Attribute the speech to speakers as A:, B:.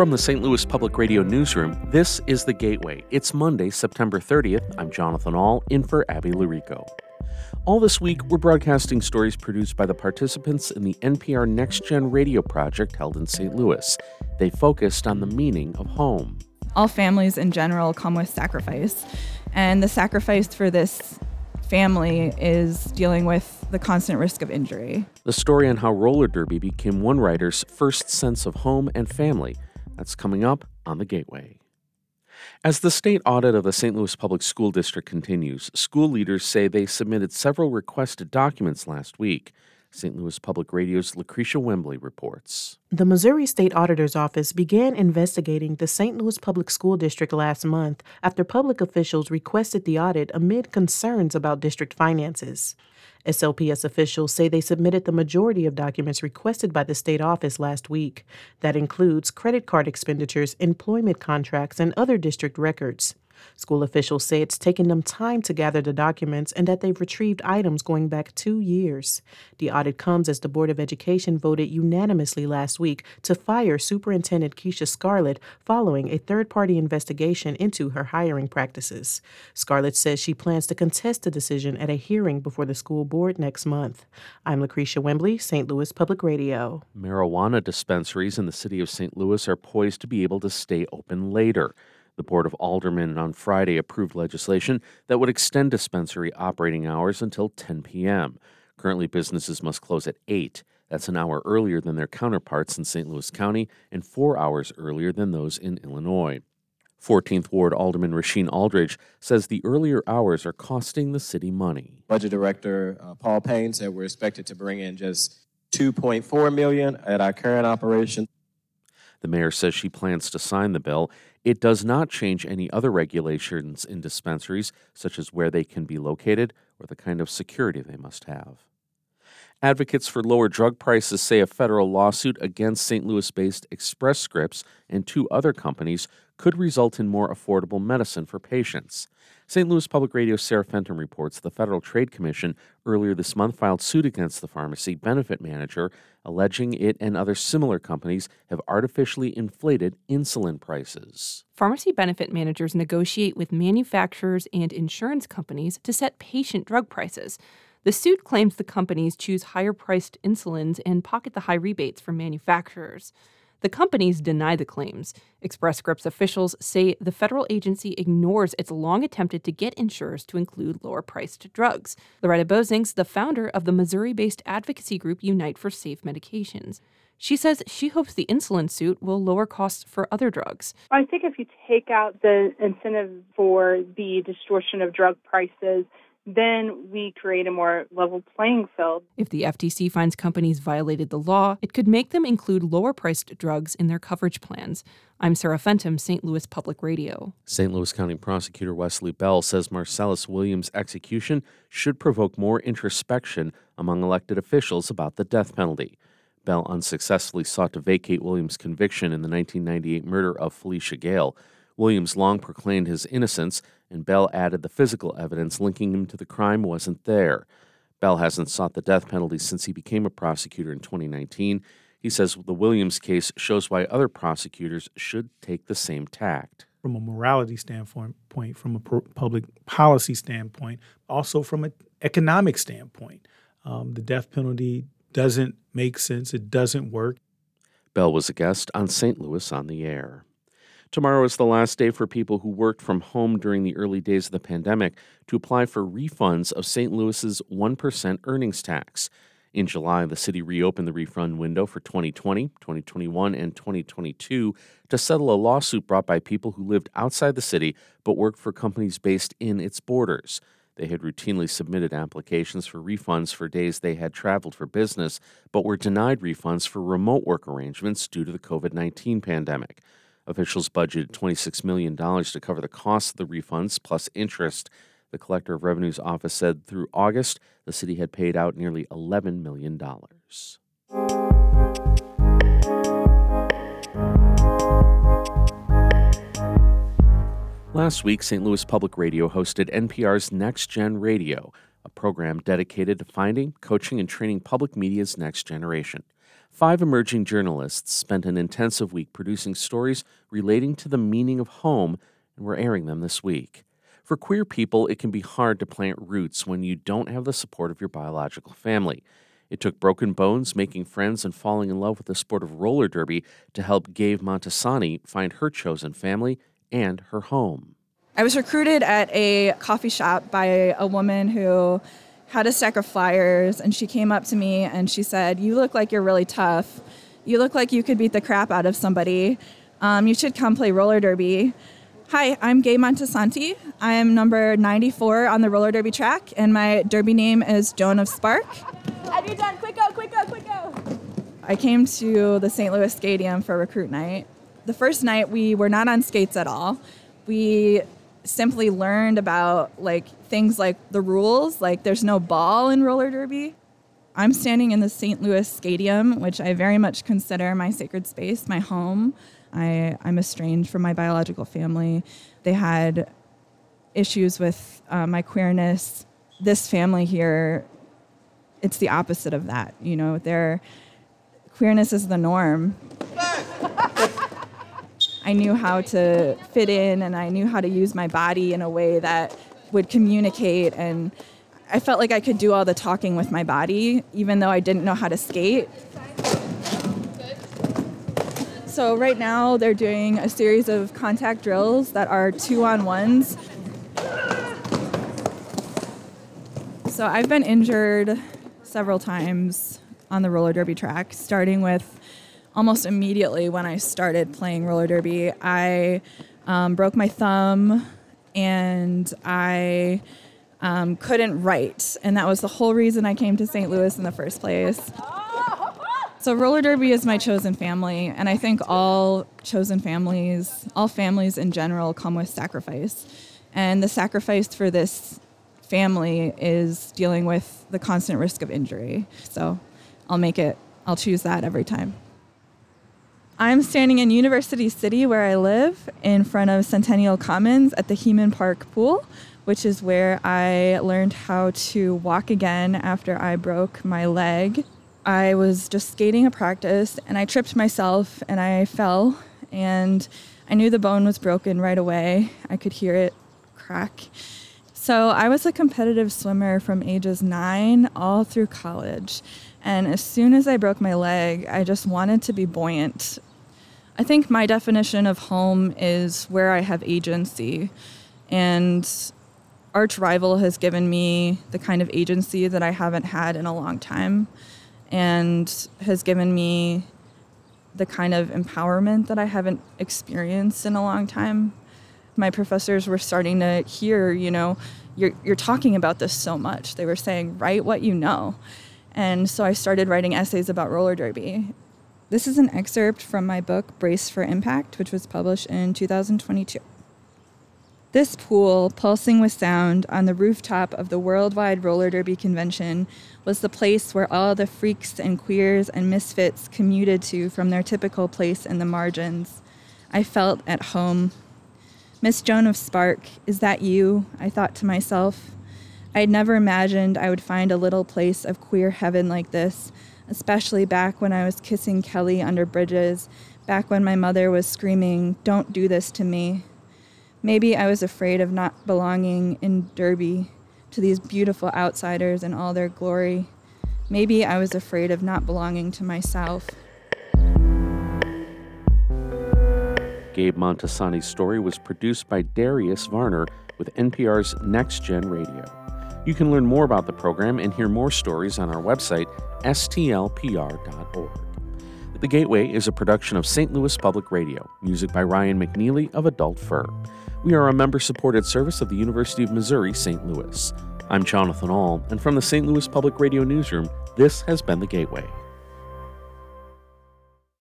A: From the St. Louis Public Radio newsroom, this is The Gateway. It's Monday, September 30th. I'm Jonathan Ahl, in for Abby Larico. All this week, we're broadcasting stories produced by the participants in the NPR Next Gen radio project held in St. Louis. They focused on the meaning of home.
B: All families in general come with sacrifice, and the sacrifice for this family is dealing with the constant risk of injury.
A: The story on how roller derby became one writer's first sense of home and family. That's coming up on The Gateway. As the state audit of the St. Louis Public School District continues, school leaders say they submitted several requested documents last week. St. Louis Public Radio's Lucretia Wembley reports.
C: The Missouri State Auditor's Office began investigating the St. Louis Public School District last month after public officials requested the audit amid concerns about district finances. SLPS officials say they submitted the majority of documents requested by the state office last week. That includes credit card expenditures, employment contracts, and other district records. School officials say it's taken them time to gather the documents and that they've retrieved items going back 2 years. The audit comes as the Board of Education voted unanimously last week to fire Superintendent Keisha Scarlett following a third-party investigation into her hiring practices. Scarlett says she plans to contest the decision at a hearing before the school board next month. I'm Lucretia Wembley, St. Louis Public Radio.
A: Marijuana dispensaries in the city of St. Louis are poised to be able to stay open later. The Board of Aldermen on Friday approved legislation that would extend dispensary operating hours until 10 p.m. Currently, businesses must close at 8. That's an hour earlier than their counterparts in St. Louis County and 4 hours earlier than those in Illinois. 14th Ward Alderman Rasheen Aldridge says the earlier hours are costing the city money.
D: Budget Director Paul Payne said we're expected to bring in just $2.4 million at our current operation.
A: The mayor says she plans to sign the bill. It does not change any other regulations in dispensaries, such as where they can be located or the kind of security they must have. Advocates for lower drug prices say a federal lawsuit against St. Louis-based Express Scripts and 2 other companies could result in more affordable medicine for patients. St. Louis Public Radio's Sarah Fenton reports the Federal Trade Commission earlier this month filed suit against the pharmacy benefit manager, alleging it and other similar companies have artificially inflated insulin prices.
E: Pharmacy benefit managers negotiate with manufacturers and insurance companies to set patient drug prices. The suit claims the companies choose higher-priced insulins and pocket the high rebates from manufacturers. The companies deny the claims. Express Scripts officials say the federal agency ignores its long attempted to get insurers to include lower-priced drugs. Loretta Bozings, the founder of the Missouri-based advocacy group Unite for Safe Medications. She says she hopes the insulin suit will lower costs for other drugs.
F: I think if you take out the incentive for the distortion of drug prices, then we create a more level playing field.
E: If the FTC finds companies violated the law, it could make them include lower-priced drugs in their coverage plans. I'm Sarah Fenton, St. Louis Public Radio.
A: St. Louis County Prosecutor Wesley Bell says Marcellus Williams' execution should provoke more introspection among elected officials about the death penalty. Bell unsuccessfully sought to vacate Williams' conviction in the 1998 murder of Felicia Gale. Williams long proclaimed his innocence, and Bell added the physical evidence linking him to the crime wasn't there. Bell hasn't sought the death penalty since he became a prosecutor in 2019. He says the Williams case shows why other prosecutors should take the same tact.
G: From a morality standpoint, from a public policy standpoint, also from an economic standpoint, the death penalty doesn't make sense. It doesn't work.
A: Bell was a guest on St. Louis on the Air. Tomorrow is the last day for people who worked from home during the early days of the pandemic to apply for refunds of St. Louis's 1% earnings tax. In July, the city reopened the refund window for 2020, 2021, and 2022 to settle a lawsuit brought by people who lived outside the city but worked for companies based in its borders. They had routinely submitted applications for refunds for days they had traveled for business, but were denied refunds for remote work arrangements due to the COVID-19 pandemic. Officials budgeted $26 million to cover the cost of the refunds plus interest. The Collector of Revenue's office said through August, the city had paid out nearly $11 million. Last week, St. Louis Public Radio hosted NPR's Next Gen Radio. a program dedicated to finding, coaching, and training public media's next generation. 5 emerging journalists spent an intensive week producing stories relating to the meaning of home, and we're airing them this week. For queer people, it can be hard to plant roots when you don't have the support of your biological family. It took broken bones, making friends, and falling in love with the sport of roller derby to help Gabe Montesani find her chosen family and her home.
B: I was recruited at a coffee shop by a woman who had a stack of flyers, and she came up to me and she said, "You look like you're really tough. You look like you could beat the crap out of somebody. You should come play roller derby." Hi, I'm Gabe Montesani. I am number 94 on the roller derby track, and my derby name is Joan of Spark. Have you done? Quick go, quick go, quick go. I came to the St. Louis Stadium for recruit night. The first night, we were not on skates at all. We simply learned about things like the rules, like there's no ball in roller derby. I'm standing in the St. Louis Stadium, which I very much consider my sacred space, my home. I'm estranged from my biological family. They had issues with my queerness. This family here, it's the opposite of that. You know, their queerness is the norm. I knew how to fit in, and I knew how to use my body in a way that would communicate, and I felt like I could do all the talking with my body, even though I didn't know how to skate. So right now they're doing a series of contact drills that are 2-on-1s. So I've been injured several times on the roller derby track, starting with almost immediately when I started playing roller derby. I broke my thumb, and I couldn't write, and that was the whole reason I came to St. Louis in the first place. So roller derby is my chosen family, and I think all chosen families, all families in general, come with sacrifice. And the sacrifice for this family is dealing with the constant risk of injury. So I'll choose that every time. I'm standing in University City, where I live, in front of Centennial Commons at the Heman Park Pool, which is where I learned how to walk again after I broke my leg. I was just skating a practice, and I tripped myself, and I fell, and I knew the bone was broken right away. I could hear it crack. So I was a competitive swimmer from ages 9 all through college, and as soon as I broke my leg, I just wanted to be buoyant. I think my definition of home is where I have agency, and Arch Rival has given me the kind of agency that I haven't had in a long time, and has given me the kind of empowerment that I haven't experienced in a long time. My professors were starting to hear, you're talking about this so much. They were saying, write what you know. And so I started writing essays about roller derby. This is an excerpt from my book, Brace for Impact, which was published in 2022. This pool, pulsing with sound on the rooftop of the Worldwide Roller Derby Convention, was the place where all the freaks and queers and misfits commuted to from their typical place in the margins. I felt at home. Miss Joan of Spark, is that you? I thought to myself. I'd never imagined I would find a little place of queer heaven like this, especially back when I was kissing Kelly under bridges, back when my mother was screaming, "Don't do this to me." Maybe I was afraid of not belonging in Derby to these beautiful outsiders in all their glory. Maybe I was afraid of not belonging to myself.
A: Gabe Montesani's story was produced by Darius Varner with NPR's Next Gen Radio. You can learn more about the program and hear more stories on our website, stlpr.org. The Gateway is a production of St. Louis Public Radio, music by Ryan McNeely of Adult Fur. We are a member-supported service of the University of Missouri, St. Louis. I'm Jonathan Ahl, and from the St. Louis Public Radio newsroom, this has been The Gateway.